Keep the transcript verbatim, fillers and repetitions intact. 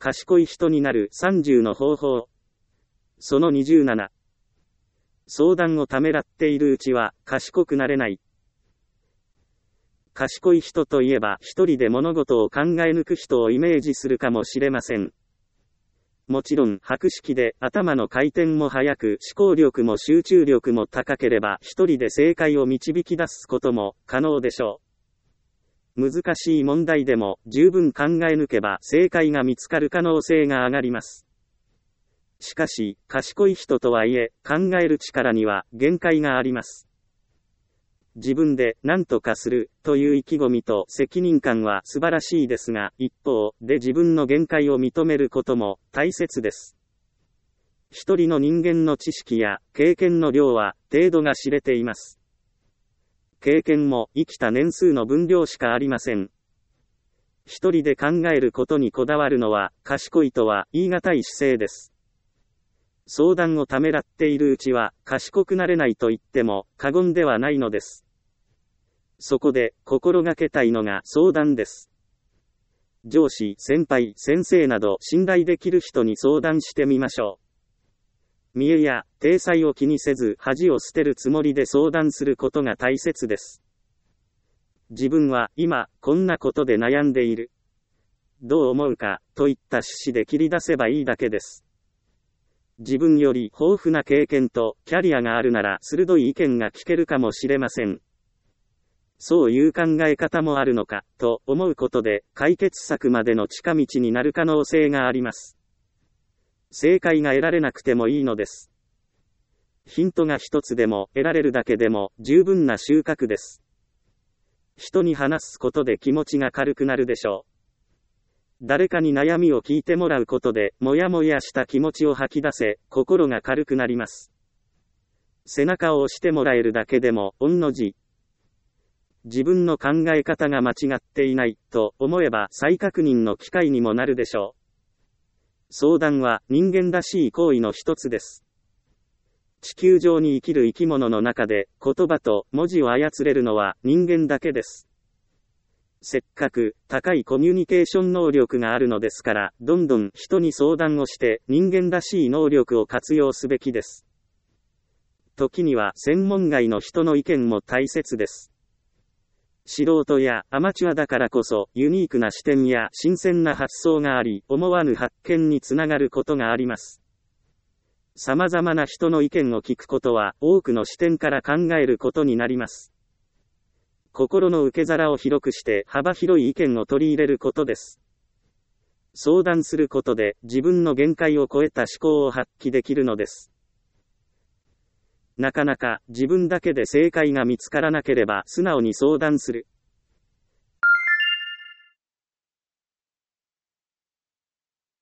賢い人になるさんじゅうの方法。そのにじゅうなな。相談をためらっているうちは賢くなれない。賢い人といえば一人で物事を考え抜く人をイメージするかもしれません。もちろん博識で頭の回転も速く思考力も集中力も高ければ一人で正解を導き出すことも可能でしょう。難しい問題でも十分考え抜けば正解が見つかる可能性が上がります。しかし、賢い人とはいえ、考える力には限界があります。自分で何とかするという意気込みと責任感は素晴らしいですが、一方で自分の限界を認めることも大切です。一人の人間の知識や経験の量は程度が知れています。経験も生きた年数の分量しかありません。一人で考えることにこだわるのは賢いとは言い難い姿勢です。相談をためらっているうちは賢くなれないと言っても過言ではないのです。そこで心がけたいのが相談です。上司、先輩、先生など信頼できる人に相談してみましょう。見栄や体裁を気にせず恥を捨てるつもりで相談することが大切です。自分は今こんなことで悩んでいる。どう思うかといった趣旨で切り出せばいいだけです。自分より豊富な経験とキャリアがあるなら鋭い意見が聞けるかもしれません。そういう考え方もあるのかと思うことで解決策までの近道になる可能性があります。正解が得られなくてもいいのです。ヒントが一つでも得られるだけでも十分な収穫です。人に話すことで気持ちが軽くなるでしょう。誰かに悩みを聞いてもらうことでもやもやした気持ちを吐き出せ、心が軽くなります。背中を押してもらえるだけでも御の字。自分の考え方が間違っていないと思えば再確認の機会にもなるでしょう。相談は人間らしい行為の一つです。地球上に生きる生き物の中で言葉と文字を操れるのは人間だけです。せっかく高いコミュニケーション能力があるのですから、どんどん人に相談をして人間らしい能力を活用すべきです。時には専門外の人の意見も大切です。素人やアマチュアだからこそユニークな視点や新鮮な発想があり、思わぬ発見につながることがあります。様々な人の意見を聞くことは多くの視点から考えることになります。心の受け皿を広くして幅広い意見を取り入れることです。相談することで自分の限界を超えた思考を発揮できるのです。なかなか自分だけで正解が見つからなければ素直に相談する。